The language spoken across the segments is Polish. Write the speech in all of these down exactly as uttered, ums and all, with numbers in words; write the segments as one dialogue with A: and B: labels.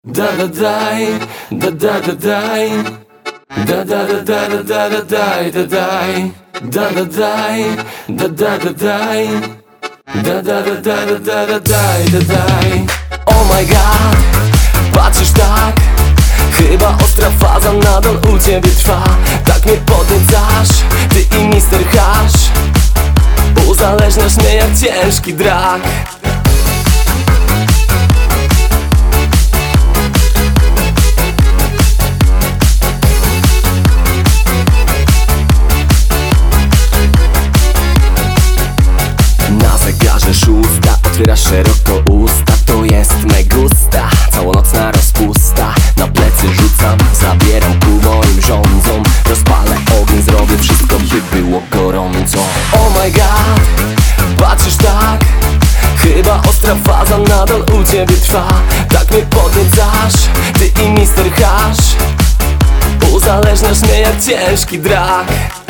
A: Da da daj, da da da daj, da da da da da da da daj, da daj, da da daj, da da da daj, da da da da da da da daj, da daj. Oh my god, patrzysz tak, chyba ostra faza nadal u ciebie trwa. Tak mnie podniecasz, ty i mister Hash, uzależniasz mnie jak ciężki drak. Szósta, otwierasz szeroko usta, to jest me gusta, całonocna rozpusta. Na plecy rzucam, zabieram ku moim rządzom. Rozpalę ogień, zrobię wszystko, by było gorąco. Oh my god, patrzysz tak, chyba ostra faza nadal u ciebie trwa. Tak mnie podniecasz, ty i mister Hash, uzależniasz mnie jak ciężki drak.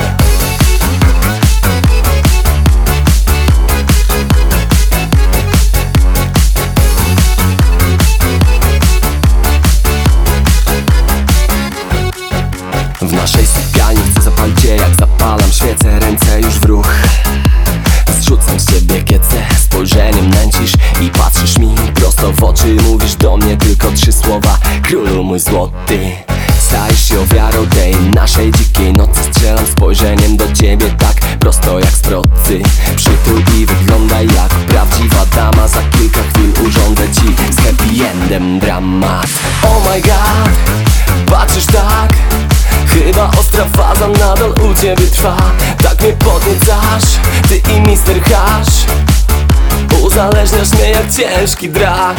A: W naszej sypialni chcę zapalić cię, jak zapalam świecę. Ręce już w ruch, zrzucam z ciebie kiecę. Spojrzeniem nęcisz i patrzysz mi prosto w oczy. Mówisz do mnie tylko trzy słowa: królu mój złoty. Stajesz się ofiarą tej naszej dzikiej nocy. Strzelam spojrzeniem do ciebie tak prosto jak z procy. Przytul i wyglądaj jak prawdziwa dama. Za kilka chwil urządzę ci z happy endem dramat. Oh my god, patrzysz tak, chyba ostra faza nadal u ciebie trwa. Tak mnie podniecasz, ty i mister Hash, uzależniasz mnie jak ciężki drak.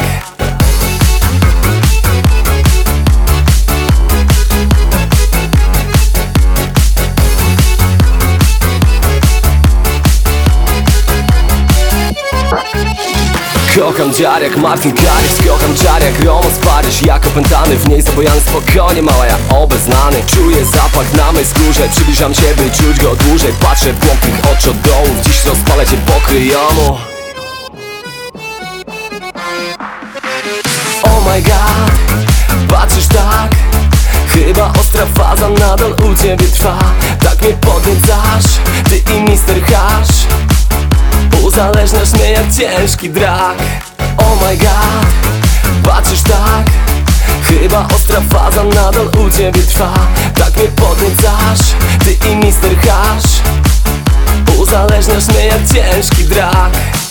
A: Kocham dziar jak Martin Garrix, kocham dziar jak Romo z Paryż. Jak opętany, w niej zabojany, spokojnie mała, ja obeznany. Czuję zapach na mej skórze, przybliżam się, by czuć go dłużej. Patrzę w głąb tych oczu od dołu, dziś rozpalę cię pokryjomu. Oh my god, patrzysz tak, chyba ostra faza nadal u ciebie trwa. Tak mnie podniecasz, ty i mister Hash, uzależniasz mnie jak ciężki drak. Oh my god, patrzysz tak, chyba ostra faza nadal u ciebie trwa. Tak mnie podniecasz, ty i mister Hash, uzależniasz mnie jak ciężki drak.